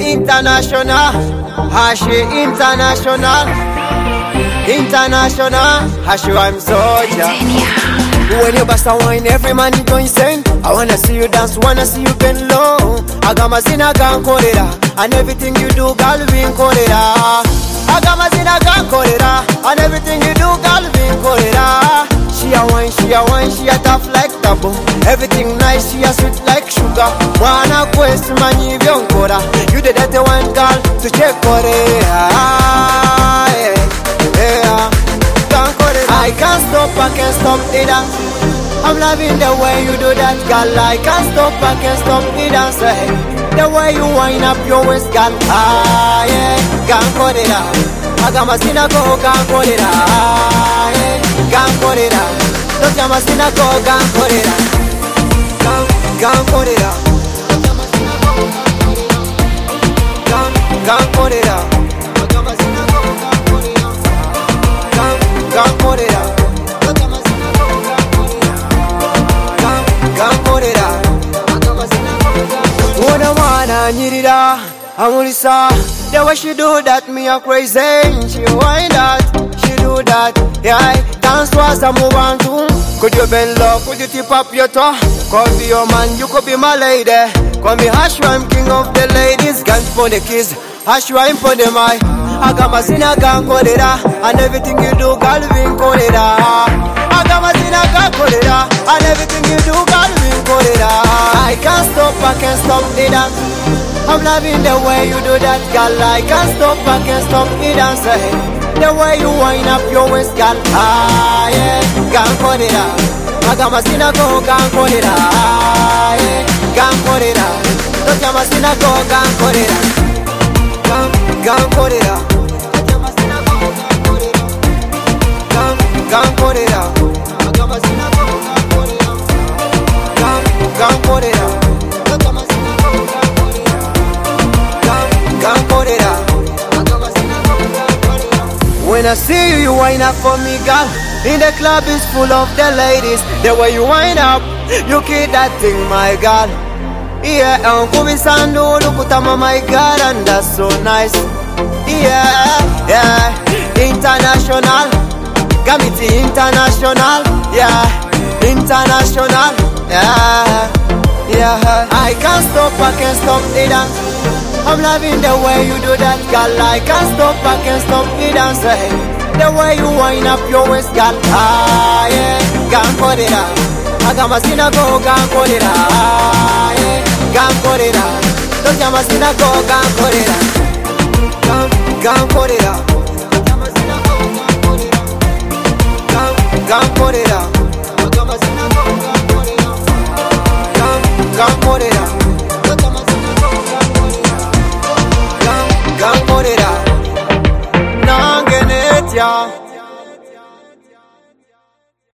international, Hashi international, international, Hashi I'm soldier. When you bust a wine, every man go insane. I wanna see you dance, wanna see you bend low. I got my zina gun korera, and everything you do, girl, win korera. I got my zina gun korera, and everything you do, girl, win korera. She a wine, she a tough like taboo. Everything nice, she a sweet like sugar. Wanna quest money byonkora. You the dirty one, girl, to check korera. I can't stop, I can't stop it dance. I'm loving the way you do that, girl. I can't stop, I can't stop it dance. The way you wind up your waist, girl. Ah, yeah, can't cut it out. I got my sinner go, can't cut it out. Yeah, can't cut it out. Don't tell my sinner go, can't cut it out. Can't cut it out. Can't cut it out. Can't put it out. Can't put it out. What I wanna need it out. I'm only saw the way she do that, me a crazy. She wind that, she do that. Yeah, dance was a move on too. Could you bend low? Could you tip up your toe? Could be your man, you could be my lady. Call me Hashua, I'm king of the ladies. Guns for the kids, Hashua, I'm for the my. I got my zina gun korera, and everything you do, girl, win korera. I got my zina gun korera, and everything you do, girl, win korera. I can't stop, I can't stop the dance. I'm loving the way you do that, girl. I can't stop, I can't stop the dance. The way you wind up your waist, girl. Ah, yeah, gun korera. I got my zina go, gun korera. Ah, yeah, gun korera. Don't tell my zina go, gun korera. Gun korera. Gun korera. Gun korera. Gun korera. When I see you, you wind up for me, girl. In the club is full of the ladies. The way you wind up, you keep that thing, my girl. Yeah, Uncle Sando, look at my God, and that's so nice. Yeah, yeah, international, Gamiti international, yeah, international, yeah, yeah. I can't stop, I can't stop the dance. I'm loving the way you do that, girl. I can't stop, I can't stop the dance. The way you wind up your waist, girl. Ah, yeah, can't put it out. I got my sinner go, can't put it out. Yeah, can't put it out. Don't tell my sinner go, can't put it out. Can't put it out. Can't put it out. Can't put it out. Can't put it out. Nangenet ya.